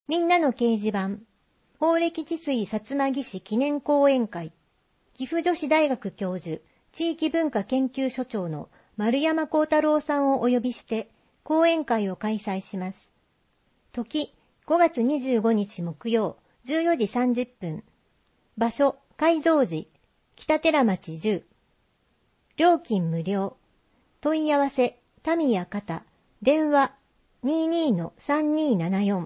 みんなの掲示板、宝暦治水薩摩義士記念講演会、岐阜女子大学教授、地域文化研究所長の丸山幸太郎さんをお呼びして講演会を開催します。時、5月25日木曜、14時30分。場所、海蔵寺、北寺町10。料金無料。問い合わせ、タミヤ方、電話、22-3274。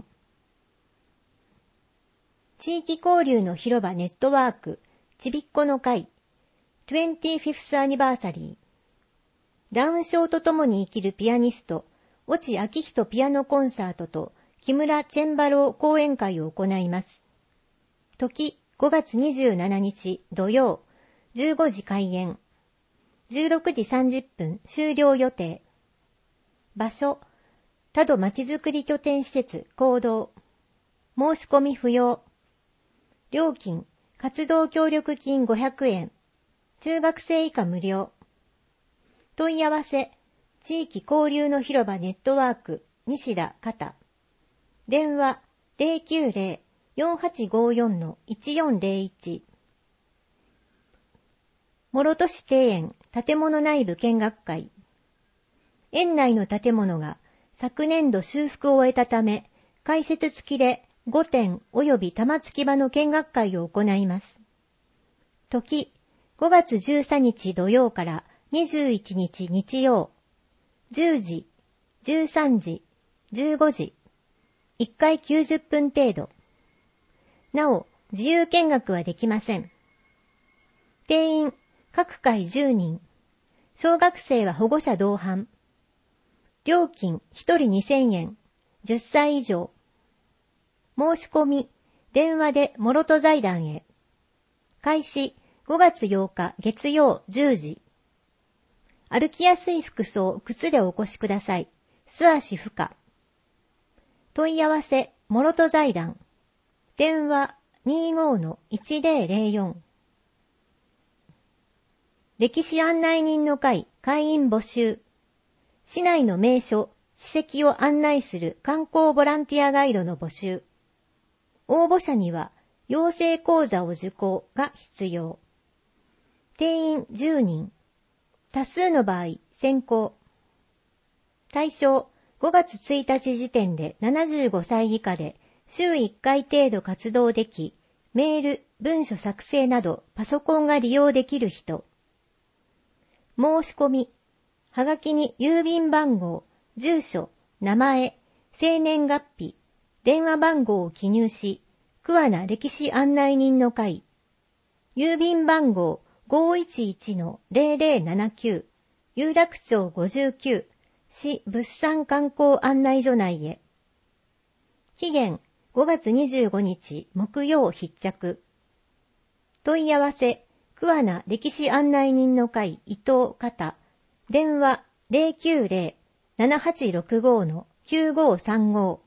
地域交流の広場ネットワーク、ちびっこの会、25th アニバーサリー。ダウン症とともに生きるピアニスト、越智昭仁ピアノコンサートと木村チェンバロー講演会を行います。時、5月27日土曜、15時開演。16時30分終了予定。場所、多度まちづくり拠点施設講堂。申し込み不要。料金、活動協力金500円。中学生以下無料。問い合わせ、地域交流の広場ネットワーク、西田方。電話、090-4854-1401。諸都市庭園建物内部見学会。園内の建物が昨年度修復を終えたため、解説付きで5点及び玉突き場の見学会を行います。時、5月13日土曜から21日日曜、10時、13時、15時、1回90分程度。なお、自由見学はできません。定員、各回10人。小学生は保護者同伴。料金、1人2000円。10歳以上。申し込み、電話で諸戸財団へ。開始、5月8日月曜10時。歩きやすい服装、靴でお越しください。素足不可。問い合わせ、諸戸財団。電話 25-1004。歴史案内人の会、会員募集。市内の名所、史跡を案内する観光ボランティアガイドの募集。応募者には、養成講座を受講が必要。定員10人。多数の場合、先行。対象、5月1日時点で75歳以下で、週1回程度活動でき、メール、文書作成などパソコンが利用できる人。申し込み、はがきに郵便番号、住所、名前、生年月日、電話番号を記入し、桑名歴史案内人の会、郵便番号 511-0079、有楽町59、市物産観光案内所内へ。期限5月25日木曜必着。問い合わせ、桑名歴史案内人の会伊藤方。電話 090-7865-9535。